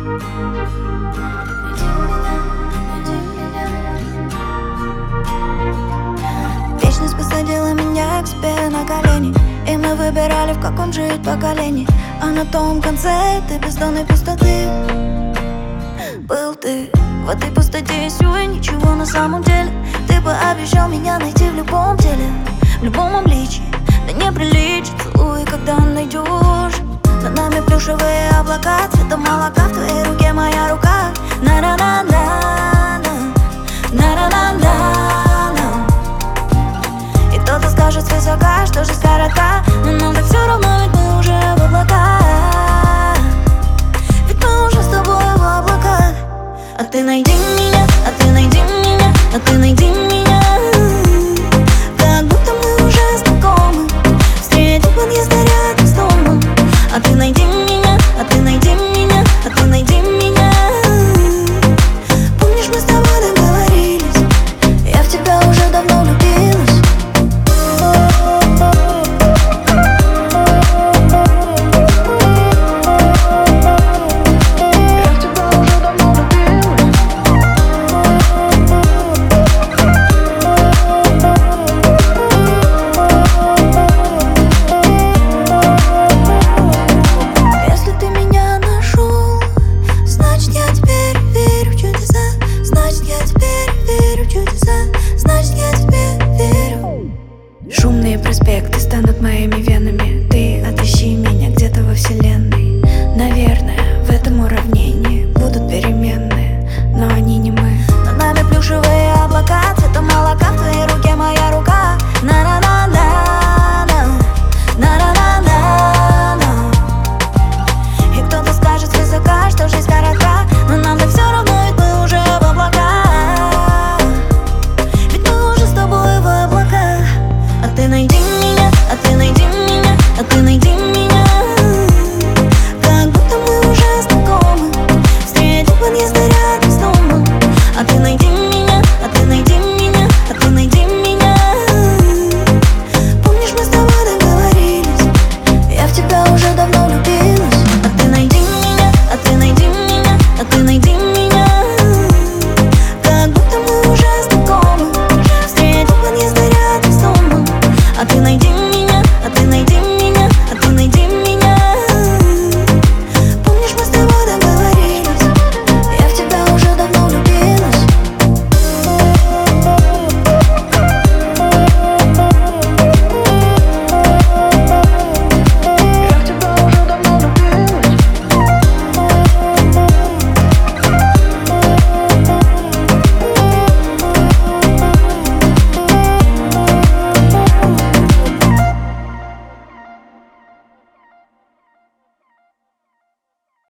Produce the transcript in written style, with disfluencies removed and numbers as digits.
Вечность посадила меня к себе на колени, и мы выбирали, в каком жить поколении. А на том конце ты бездонной пустоты был ты. В этой пустоте сюда ничего на самом деле. Ты бы обещал меня найти в любом теле, в любом обличии. Да не приличит, целуй, когда найдешь. За нами плюшевые облака, цвета молока, в твоей руке моя рука. На-на-на-на-на, на-на-на-на-на. И кто-то скажет свысока, что жизнь коротка, но нам так все равно, ведь мы уже в облаках. Ведь мы уже с тобой в облаках. А ты найди меня, а ты найди меня, а ты найди меня. Как будто мы уже знакомы, встретим в подъезде рядом с домом. А ты найди меня,